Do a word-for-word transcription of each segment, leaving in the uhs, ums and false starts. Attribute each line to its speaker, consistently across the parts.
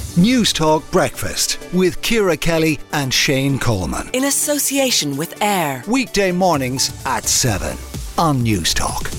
Speaker 1: News Talk Breakfast with Ciara Kelly and Shane Coleman.
Speaker 2: In association with AIR.
Speaker 1: Weekday mornings at seven on News Talk.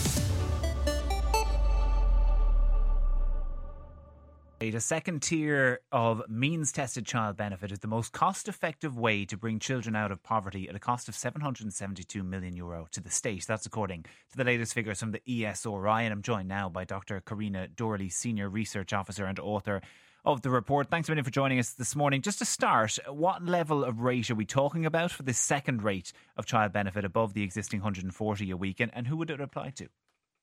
Speaker 3: A second tier of means-tested child benefit is the most cost-effective way to bring children out of poverty at a cost of seven hundred seventy-two million euro to the state. That's according to the latest figures from the E S R I. And I'm joined now by Doctor Karina Dorley, Senior Research Officer and author of the report. Thanks a million for joining us this morning. Just to start, what level of rate are we talking about for this second rate of child benefit above the existing one hundred forty a week, and, and who would it apply to?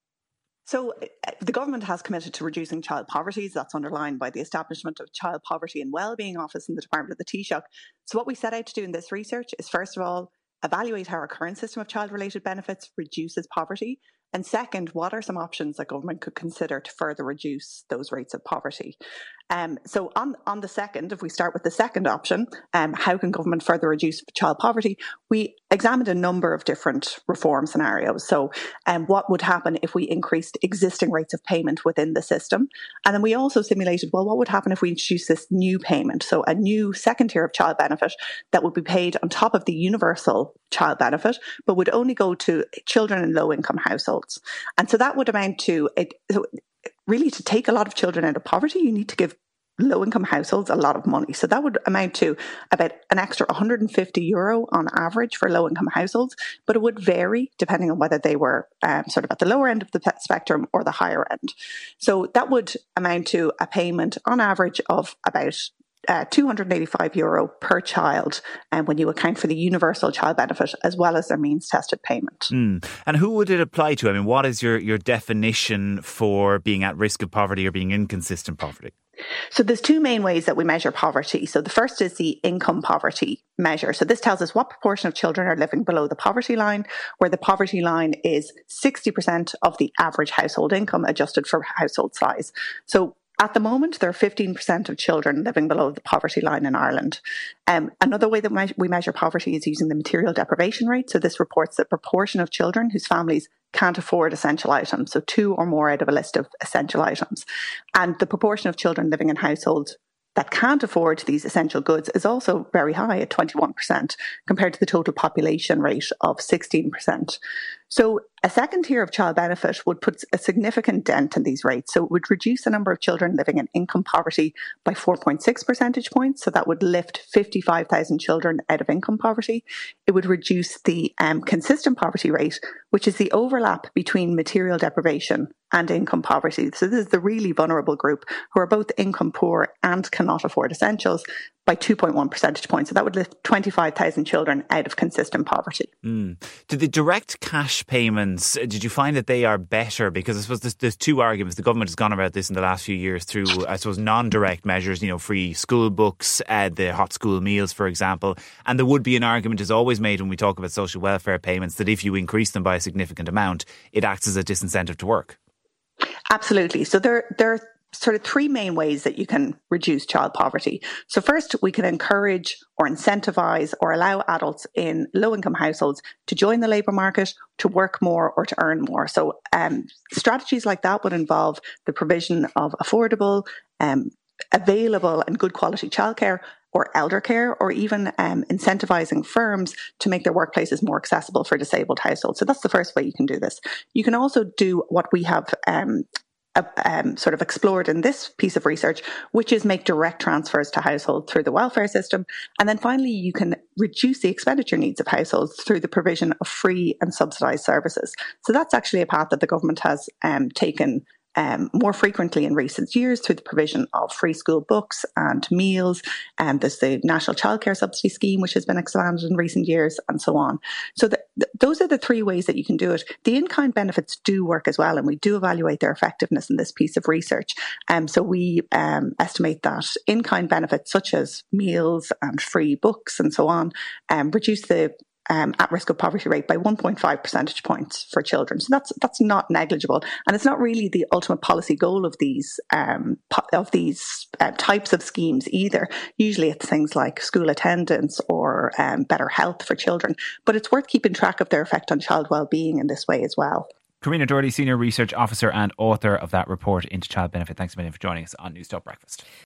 Speaker 4: So uh, the government has committed to reducing child poverty. That's underlined by the establishment of Child Poverty and Wellbeing Office in the Department of the Taoiseach. So what we set out to do in this research is, first of all, evaluate how our current system of child-related benefits reduces poverty. And second, what are some options that government could consider to further reduce those rates of poverty? Um, so on, on the second, if we start with the second option, um, how can government further reduce child poverty? We examined a number of different reform scenarios. So um, what would happen if we increased existing rates of payment within the system? And then we also simulated, well, what would happen if we introduced this new payment? So a new second tier of child benefit that would be paid on top of the universal child benefit, but would only go to children in low income households. And so that would amount to it. So really, to take a lot of children out of poverty, you need to give low-income households a lot of money. So that would amount to about an extra one hundred fifty euro on average for low-income households, but it would vary depending on whether they were um, sort of at the lower end of the spectrum or the higher end. So that would amount to a payment on average of about Uh, two hundred eighty-five euro per child, and um, when you account for the universal child benefit as well as their means tested payment.
Speaker 3: Mm. And who would it apply to? I mean, what is your, your definition for being at risk of poverty or being in consistent poverty?
Speaker 4: So there's two main ways that we measure poverty. So the first is the income poverty measure. So this tells us what proportion of children are living below the poverty line, where the poverty line is sixty percent of the average household income adjusted for household size. So at the moment, there are fifteen percent of children living below the poverty line in Ireland. Um, another way that me- we measure poverty is using the material deprivation rate. So this reports the proportion of children whose families can't afford essential items, so two or more out of a list of essential items. And the proportion of children living in households that can't afford these essential goods is also very high at twenty-one percent compared to the total population rate of sixteen percent. So a second tier of child benefit would put a significant dent in these rates. So it would reduce the number of children living in income poverty by four point six percentage points. So that would lift fifty-five thousand children out of income poverty. It would reduce the um, consistent poverty rate, which is the overlap between material deprivation and income poverty. So this is the really vulnerable group who are both income poor and cannot afford essentials, by two point one percentage points. So that would lift twenty-five thousand children out of consistent poverty.
Speaker 3: Mm. Did the direct cash payments, did you find that they are better? Because I suppose there's, there's two arguments. The government has gone about this in the last few years through, I suppose, non-direct measures, you know, free school books, uh, the hot school meals, for example. And there would be an argument is always made when we talk about social welfare payments that if you increase them by a significant amount, it acts as a disincentive to work.
Speaker 4: Absolutely. So there, there are sort of three main ways that you can reduce child poverty. So first, we can encourage or incentivize or allow adults in low-income households to join the labour market, to work more or to earn more. So um, strategies like that would involve the provision of affordable, um, available and good quality childcare or elder care, or even um, incentivising firms to make their workplaces more accessible for disabled households. So that's the first way you can do this. You can also do what we have um, uh, um, sort of explored in this piece of research, which is make direct transfers to households through the welfare system. And then finally, you can reduce the expenditure needs of households through the provision of free and subsidised services. So that's actually a path that the government has um, taken Um, more frequently in recent years through the provision of free school books and meals. And there's the National Childcare Subsidy Scheme, which has been expanded in recent years, and so on. So the, the, those are the three ways that you can do it. The in-kind benefits do work as well, and we do evaluate their effectiveness in this piece of research. Um, so we um, estimate that in-kind benefits such as meals and free books and so on um, reduce the Um, at risk of poverty rate by one point five percentage points for children. So that's that's not negligible, and it's not really the ultimate policy goal of these um, po- of these uh, types of schemes either. Usually, it's things like school attendance or um, better health for children. But it's worth keeping track of their effect on child well-being in this way as well.
Speaker 3: Karina Dorley, Senior Research Officer and author of that report into child benefit. Thanks a million for joining us on News Talk Breakfast.